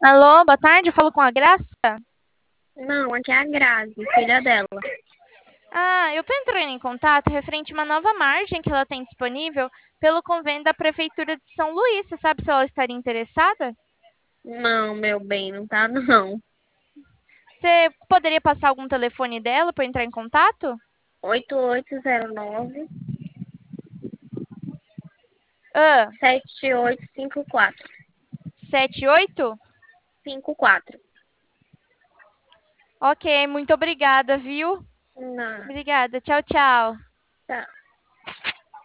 Alô, boa tarde, eu falo com a Graça. Não, aqui é a Grazi, filha dela. Eu tô entrando em contato referente a uma nova margem que ela tem disponível pelo convênio da Prefeitura de São Luís. Você sabe se ela estaria interessada? Não, meu bem, não tá não. Você poderia passar algum telefone dela para eu entrar em contato? 8809 Ah, 7854. 78? 54. Ok, muito obrigada, viu? Não, Obrigada, tchau, tchau. tá.